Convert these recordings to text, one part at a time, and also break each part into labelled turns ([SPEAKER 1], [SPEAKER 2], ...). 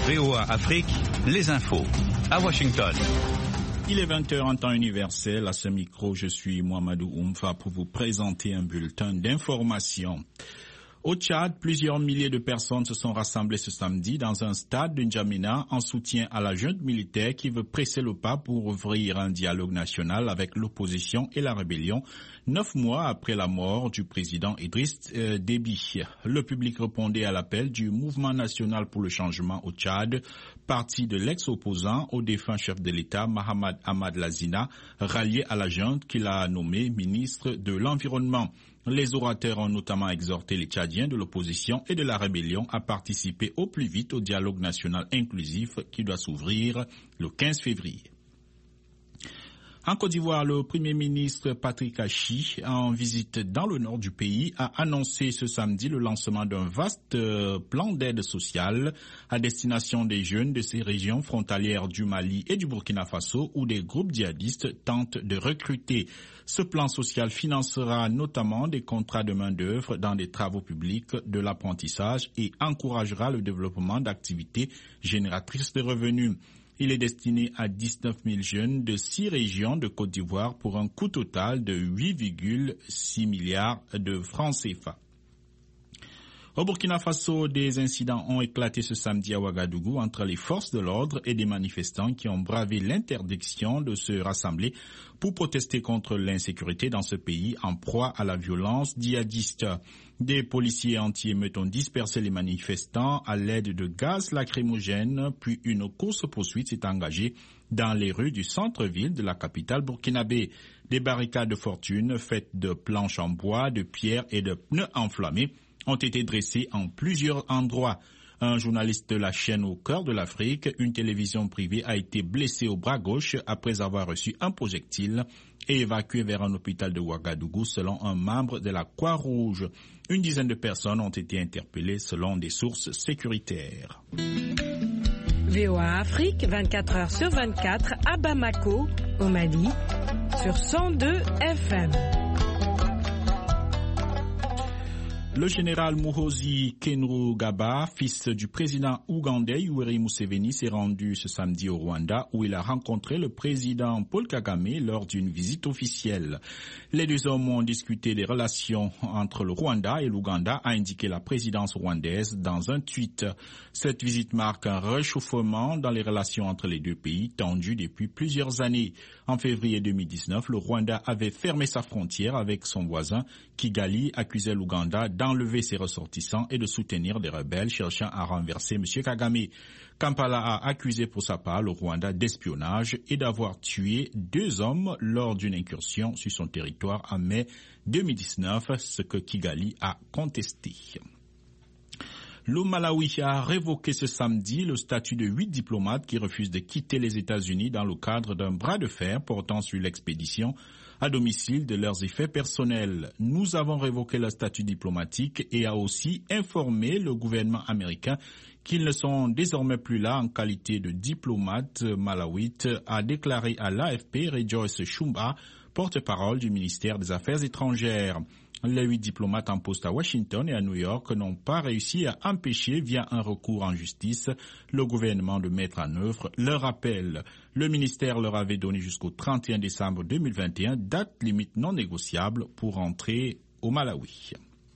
[SPEAKER 1] VOA Afrique, les infos. À Washington.
[SPEAKER 2] Il est 20h en temps universel. À ce micro, je suis Mohamedou Oumfa pour vous présenter un bulletin d'information. Au Tchad, plusieurs milliers de personnes se sont rassemblées ce samedi dans un stade de N'Djamena en soutien à la junte militaire qui veut presser le pas pour ouvrir un dialogue national avec l'opposition et la rébellion, 9 mois après la mort du président Idriss Déby. Le public répondait à l'appel du Mouvement national pour le changement au Tchad, parti de l'ex-opposant au défunt chef de l'État Mahamad Ahmad Lazina, rallié à la junte qu'il a nommé ministre de l'Environnement. Les orateurs ont notamment exhorté les Tchadiens de l'opposition et de la rébellion à participer au plus vite au dialogue national inclusif qui doit s'ouvrir le 15 février. En Côte d'Ivoire, le Premier ministre Patrick Achi, en visite dans le nord du pays, a annoncé ce samedi le lancement d'un vaste plan d'aide sociale à destination des jeunes de ces régions frontalières du Mali et du Burkina Faso où des groupes djihadistes tentent de recruter. Ce plan social financera notamment des contrats de main-d'œuvre dans des travaux publics, de l'apprentissage et encouragera le développement d'activités génératrices de revenus. Il est destiné à 19 000 jeunes de 6 régions de Côte d'Ivoire pour un coût total de 8,6 milliards de francs CFA. Au Burkina Faso, des incidents ont éclaté ce samedi à Ouagadougou entre les forces de l'ordre et des manifestants qui ont bravé l'interdiction de se rassembler pour protester contre l'insécurité dans ce pays en proie à la violence djihadiste. Des policiers anti-émeutes ont dispersé les manifestants à l'aide de gaz lacrymogène, puis une course-poursuite s'est engagée dans les rues du centre-ville de la capitale burkinabé. Des barricades de fortune faites de planches en bois, de pierres et de pneus enflammés ont été dressés en plusieurs endroits. Un journaliste de la chaîne Au cœur de l'Afrique, une télévision privée, a été blessé au bras gauche après avoir reçu un projectile et évacué vers un hôpital de Ouagadougou selon un membre de la Croix-Rouge. Une dizaine de personnes ont été interpellées selon des sources sécuritaires.
[SPEAKER 3] VOA Afrique, 24 heures sur 24 à Bamako, au Mali, sur 102 FM.
[SPEAKER 2] Le général Muhoozi Kainerugaba, fils du président ougandais Yoweri Museveni, s'est rendu ce samedi au Rwanda où il a rencontré le président Paul Kagame lors d'une visite officielle. Les deux hommes ont discuté des relations entre le Rwanda et l'Ouganda, a indiqué la présidence rwandaise dans un tweet. Cette visite marque un réchauffement dans les relations entre les deux pays tendues depuis plusieurs années. En février 2019, le Rwanda avait fermé sa frontière avec son voisin. Kigali accusait l'Ouganda d'enlever ses ressortissants et de soutenir des rebelles cherchant à renverser M. Kagame. Kampala a accusé pour sa part le Rwanda d'espionnage et d'avoir tué 2 hommes lors d'une incursion sur son territoire en mai 2019, ce que Kigali a contesté. Le Malawi a révoqué ce samedi le statut de 8 diplomates qui refusent de quitter les États-Unis dans le cadre d'un bras de fer portant sur l'expédition à domicile de leurs effets personnels. Nous avons révoqué le statut diplomatique et a aussi informé le gouvernement américain qu'ils ne sont désormais plus là en qualité de diplomates malawites, a déclaré à l'AFP Rejoice Shumba, porte-parole du ministère des Affaires étrangères. Les 8 diplomates en poste à Washington et à New York n'ont pas réussi à empêcher, via un recours en justice, le gouvernement de mettre en œuvre leur appel. Le ministère leur avait donné jusqu'au 31 décembre 2021, date limite non négociable pour entrer au Malawi.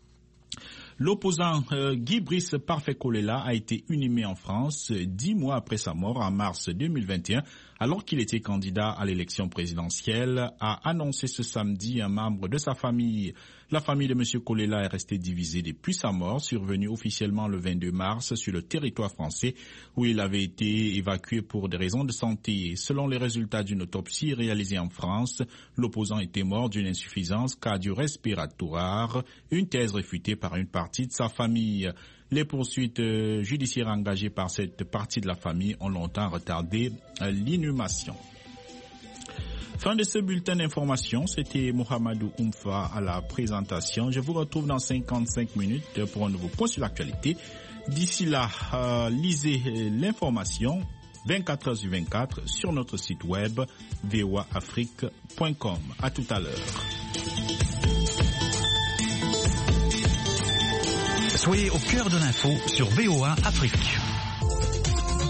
[SPEAKER 2] L'opposant Guy Brice Parfait-Kolela a été inhumé en France 10 mois après sa mort en mars 2021, alors qu'il était candidat à l'élection présidentielle, a annoncé ce samedi un membre de sa famille. La famille de M. Kolela est restée divisée depuis sa mort, survenue officiellement le 22 mars sur le territoire français, où il avait été évacué pour des raisons de santé. Selon les résultats d'une autopsie réalisée en France, l'opposant était mort d'une insuffisance cardio-respiratoire, une thèse réfutée par une partie de sa famille. Les poursuites judiciaires engagées par cette partie de la famille ont longtemps retardé l'inhumation. Fin de ce bulletin d'information, c'était Mohamedou Oumfa à la présentation. Je vous retrouve dans 55 minutes pour un nouveau point sur l'actualité. D'ici là, lisez l'information 24 heures sur 24 sur notre site web voaafrique.com. À tout à l'heure.
[SPEAKER 1] Soyez au cœur de l'info sur VOA Afrique.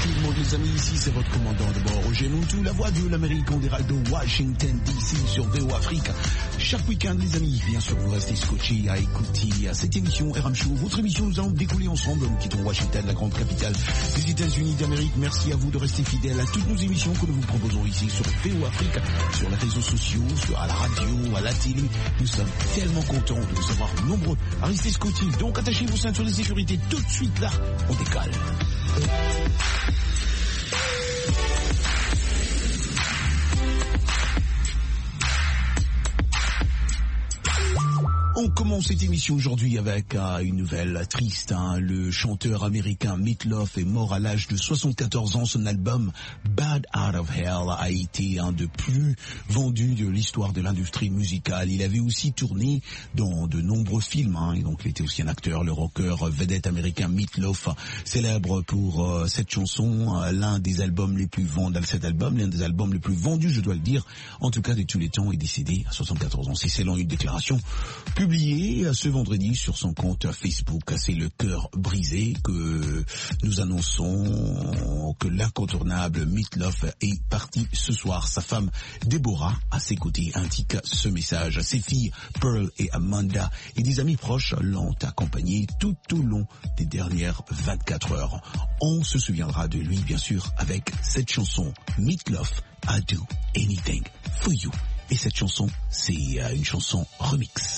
[SPEAKER 4] tout le monde, les amis, ici c'est votre commandant de bord, Roger Montou, la voix de l'Amérique en direct de Washington DC sur VOA Afrique. Chaque week-end, les amis, bien sûr, vous restez scotchés à écouter cette émission RM Show. Votre émission, nous allons découler ensemble. Nous quittons Washington, la grande capitale des États-Unis d'Amérique. Merci à vous de rester fidèles à toutes nos émissions que nous vous proposons ici sur VOA Afrique, sur les réseaux sociaux, à la radio, à la télé. Nous sommes tellement contents de vous avoir nombreux à rester scotchés. Donc attachez vos ceintures de sécurité tout de suite là. On décale. On commence cette émission aujourd'hui avec une nouvelle triste. Le chanteur américain Meat Loaf est mort à l'âge de 74 ans. Son album Bad Out of Hell a été un des plus vendus de l'histoire de l'industrie musicale. Il avait aussi tourné dans de nombreux films. Et donc il était aussi un acteur, le rocker vedette américain Meat Loaf, célèbre pour cette chanson, l'un des albums les plus vendus, l'un des albums les plus vendus, je dois le dire, en tout cas de tous les temps, est décédé à 74 ans. C'est selon une déclaration publié ce vendredi sur son compte Facebook. C'est le cœur brisé que nous annonçons que l'incontournable Meat Loaf est parti ce soir. Sa femme Deborah à ses côtés indique ce message. Ses filles Pearl et Amanda et des amis proches l'ont accompagné tout au long des dernières 24 heures. On se souviendra de lui bien sûr avec cette chanson Meat Loaf, I Do Anything For You. Et cette chanson, c'est une chanson remix.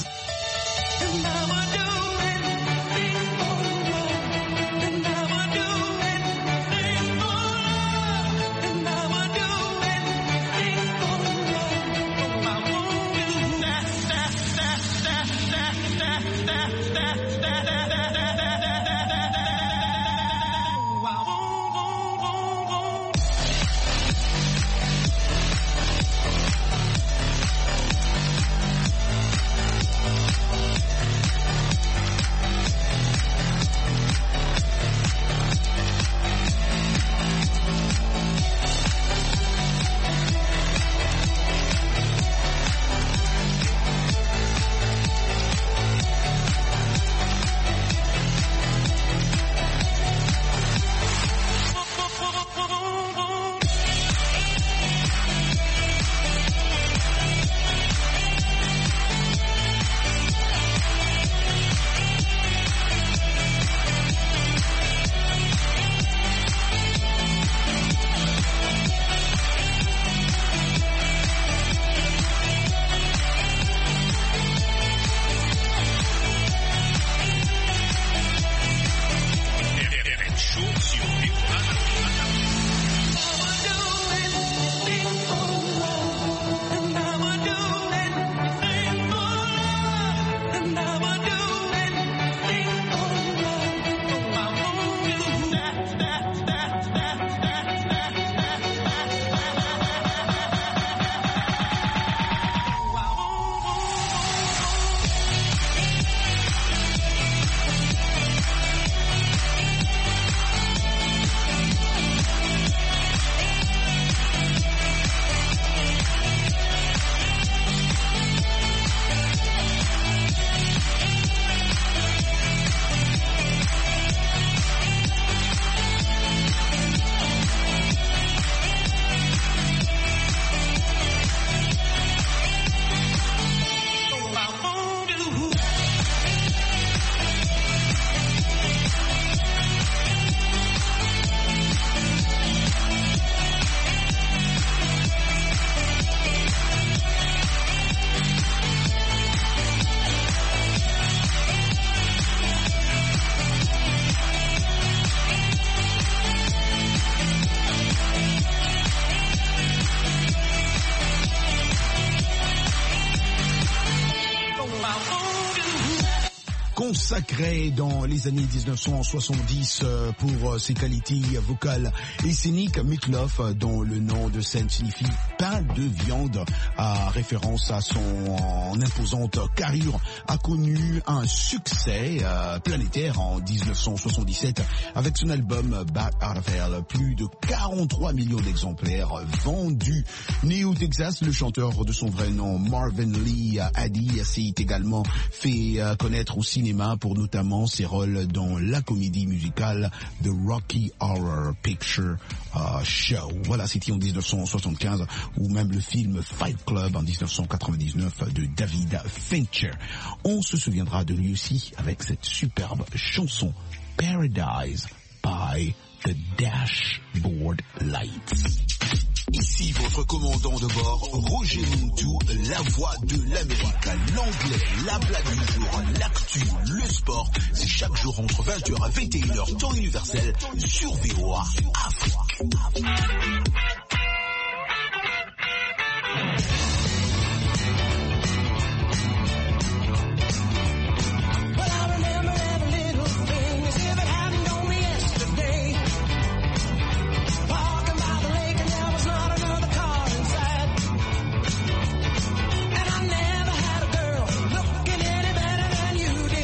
[SPEAKER 4] Consacré dans les années 1970 pour ses qualités vocales et scéniques, Meat Loaf, dont le nom de scène signifie pain de viande, à référence à son imposante carrure, a connu un succès planétaire en 1977 avec son album Bad Out of Hell, plus de 43 millions d'exemplaires vendus. Né au Texas, le chanteur de son vrai nom Marvin Lee Addy s'est également fait connaître au cinéma pour notamment ses rôles dans la comédie musicale The Rocky Horror Picture Show. Voilà, c'était en 1975, ou même le film Fight Club en 1999 de David Fincher. On se souviendra de lui aussi avec cette superbe chanson Paradise by the Dashboard Lights. Ici votre commandant de bord, Roger Montou, la voix de l'Amérique, l'anglais, la blague du jour, l'actu, le sport. C'est chaque jour entre 20h à 21h, temps universel, sur VOA Afrique.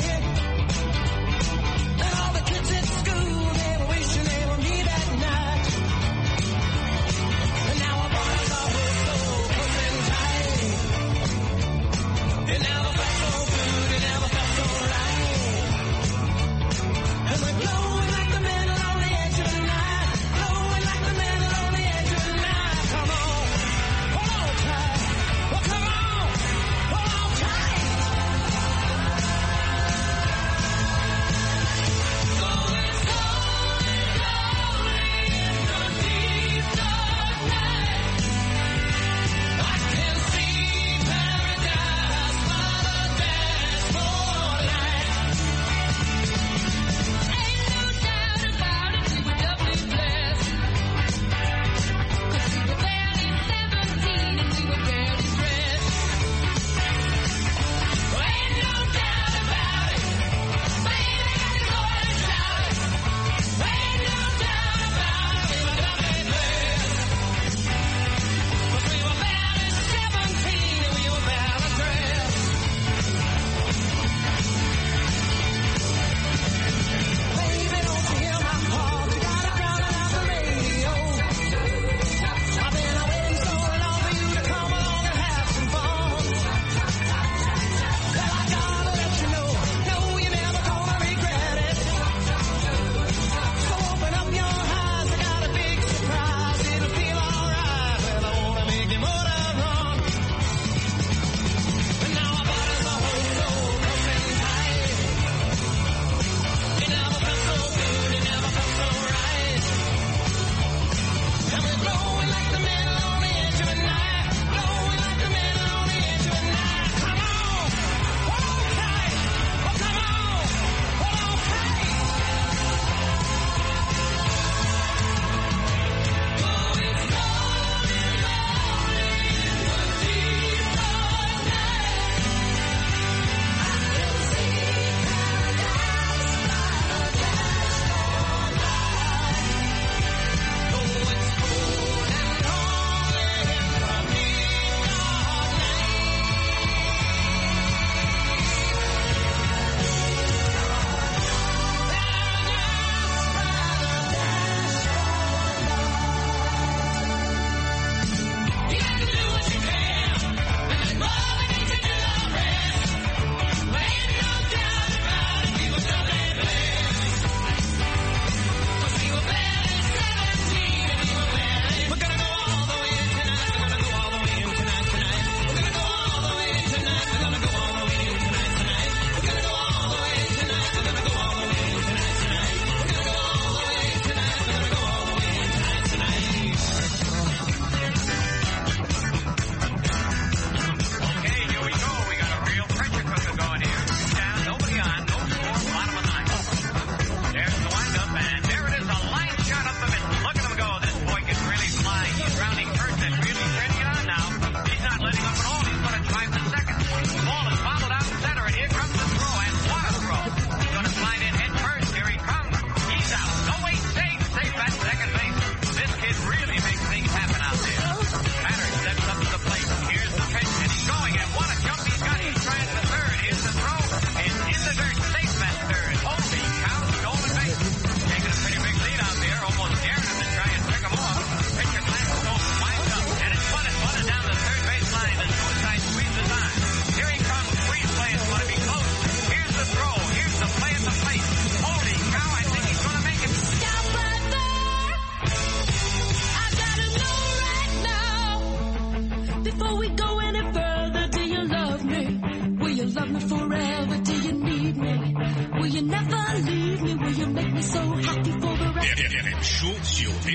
[SPEAKER 5] Night.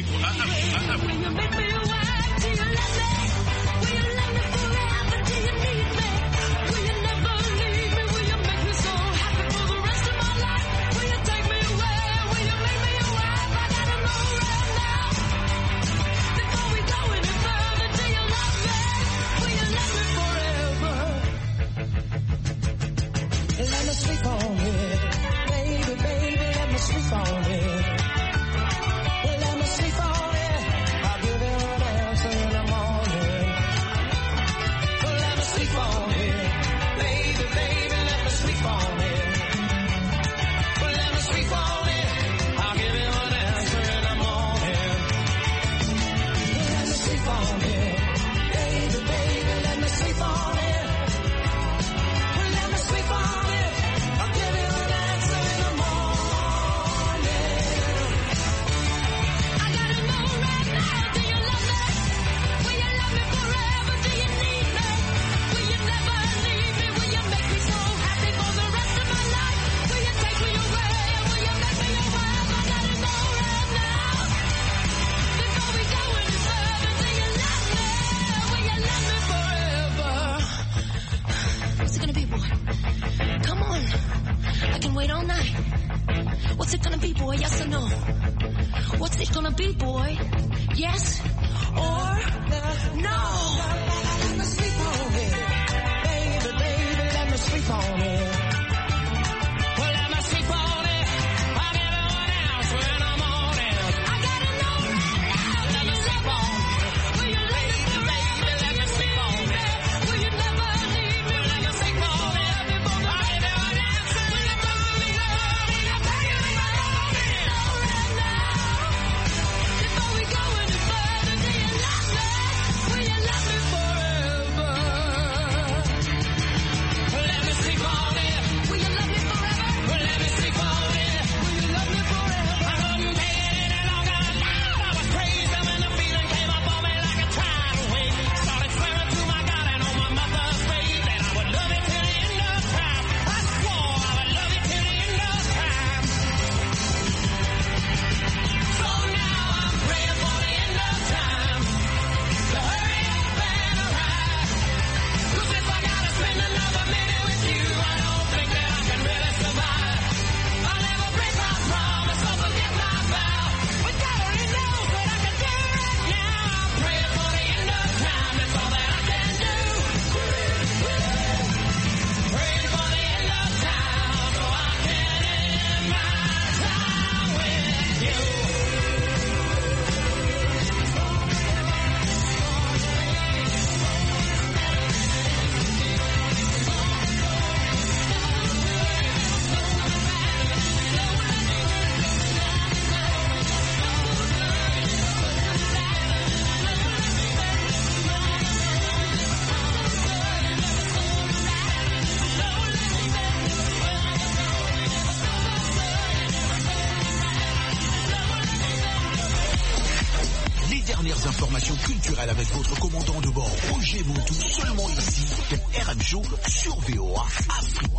[SPEAKER 4] Informations culturelles avec votre commandant de bord, Roger Moutou, seulement ici, RM Show sur VOA Afrique.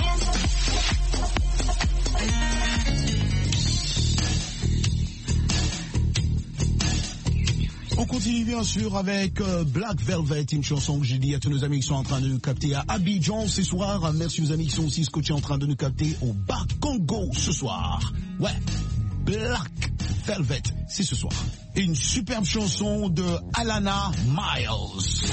[SPEAKER 4] On continue bien sûr avec Black Velvet, une chanson que j'ai dit à tous nos amis qui sont en train de nous capter à Abidjan ce soir. Merci aux amis qui sont aussi scotchés en train de nous capter au Bas-Congo ce soir. Ouais, Black Velvet, c'est ce soir. Et une superbe chanson de Alana Miles.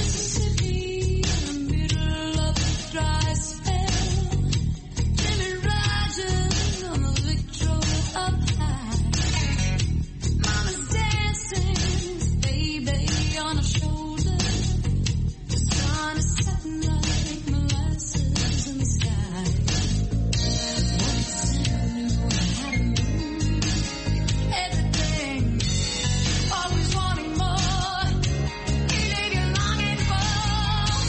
[SPEAKER 5] Always wanting more, you need your longing for.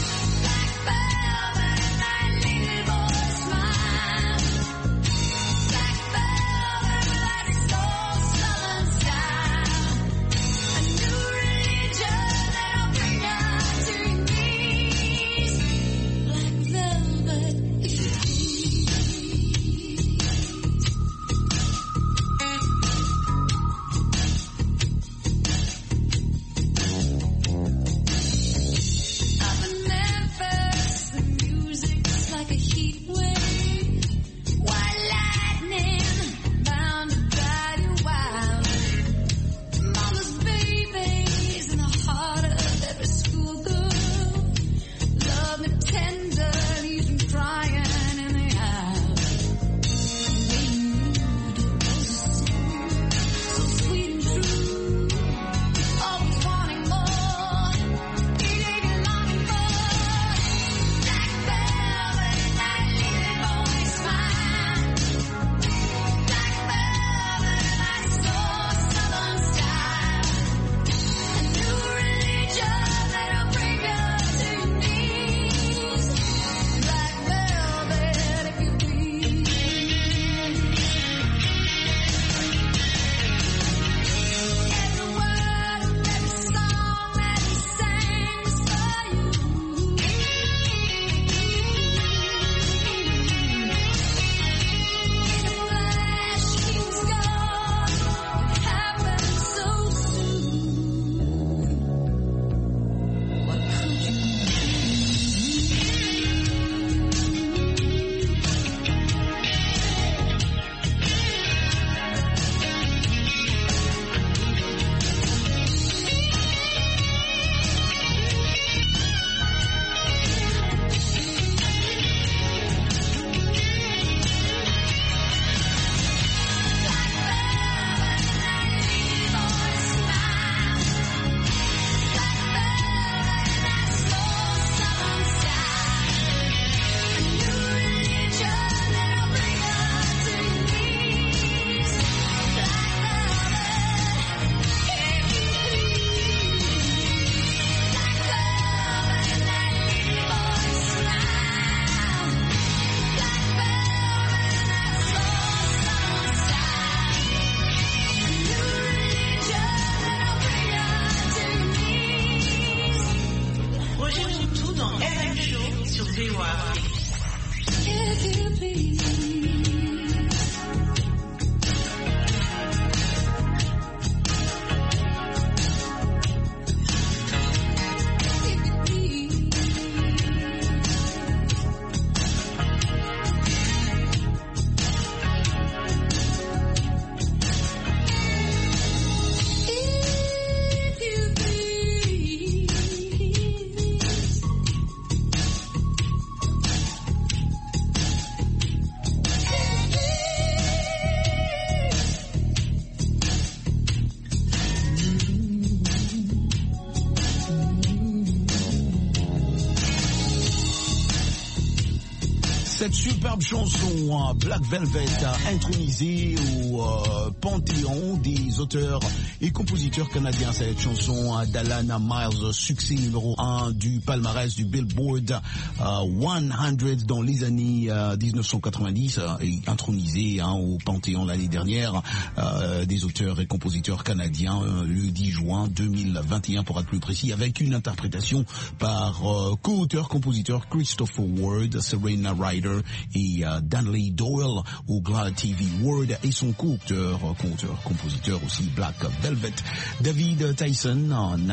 [SPEAKER 4] Cette superbe chanson Black Velvet intronisée au panthéon des auteurs et compositeurs canadiens. Cette chanson d'Alan Miles, succès numéro 1 du palmarès du Billboard 100 dans les années 1990 et intronisée au panthéon l'année dernière des auteurs et compositeurs canadiens le 10 juin 2021 pour être plus précis, avec une interprétation par co-auteur-compositeur Christopher Ward, Serena Ryder et Danley Doyle au Glad TV Ward et son co-auteur, compositeur aussi Black Velvet, David Tyson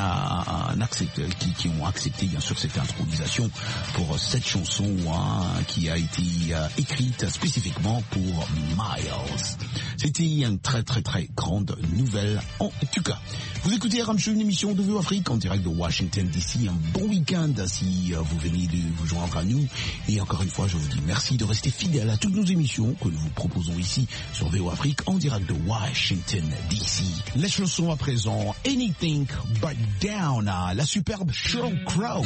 [SPEAKER 4] qui ont accepté bien sûr cette intronisation pour cette chanson qui a été écrite spécifiquement pour Miles. C'était une très très très grande nouvelle en tout cas. Vous écoutez RM Show, une émission de VO Afrique en direct de Washington DC. Un bon week-end si vous venez de vous joindre à nous. Et encore une fois, je vous dis merci de rester fidèle à toutes nos émissions que nous vous proposons ici sur VO Afrique en direct de Washington DC. Les chansons à présent, Anything But Down, la superbe Sheryl Crow.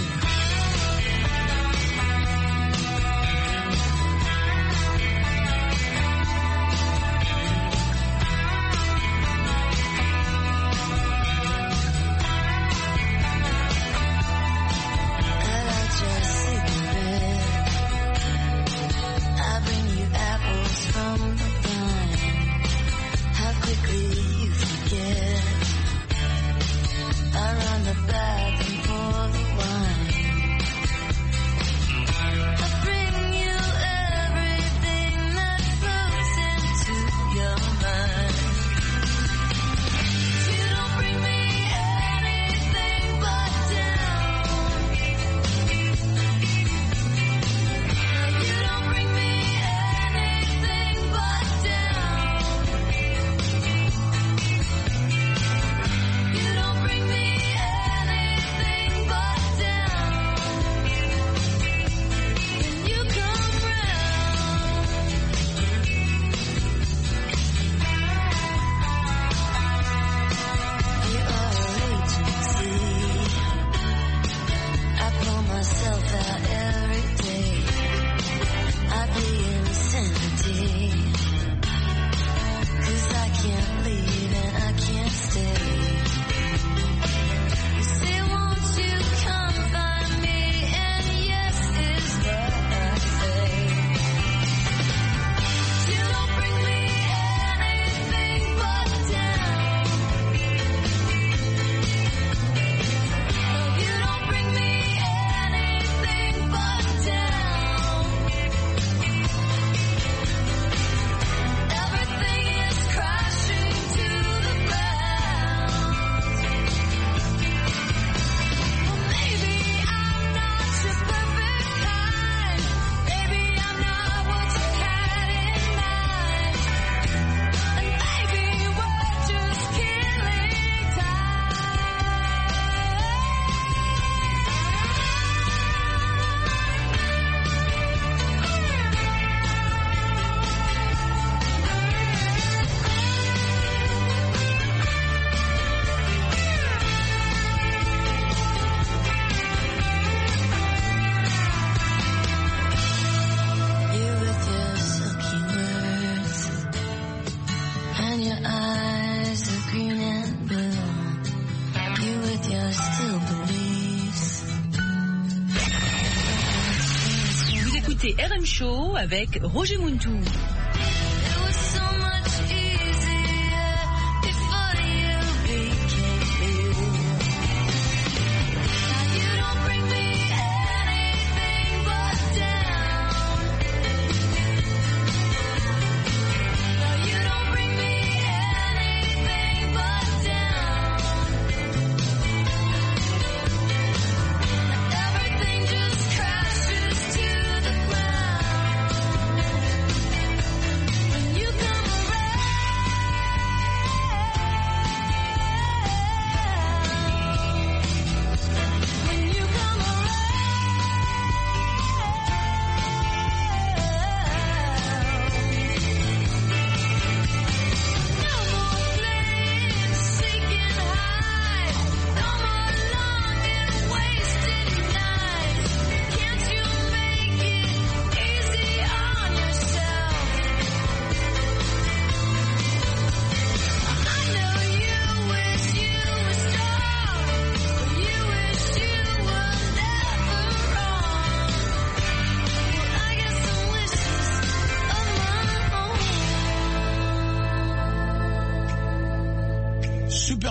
[SPEAKER 3] RM Show avec Roger Muntou.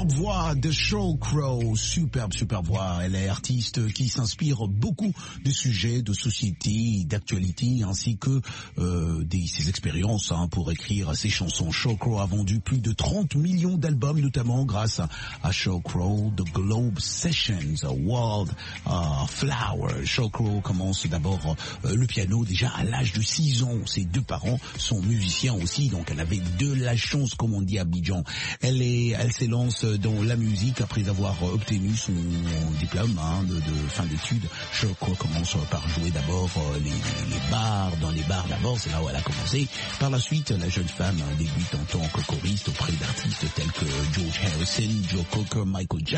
[SPEAKER 4] superbe voix de Sheryl Crow, superbe voix. Elle est artiste qui s'inspire beaucoup de sujets de société, d'actualité, ainsi que ses expériences pour écrire ses chansons. Sheryl Crow a vendu plus de 30 millions d'albums, notamment grâce à Sheryl Crow, The Globe Sessions, World Flower. Sheryl Crow commence d'abord le piano déjà à l'âge de 6 ans. Ses deux parents sont musiciens aussi, donc elle avait de la chance, comme on dit à Abidjan. Elle s'élance dans la musique après avoir obtenu son diplôme de fin d'études. Sheryl Crow commence par jouer d'abord dans les bars d'abord, c'est là où elle a commencé. Par la suite, la jeune femme débute en tant que choriste auprès d'artistes tels que George Harrison, Joe Cocker, Michael Jackson.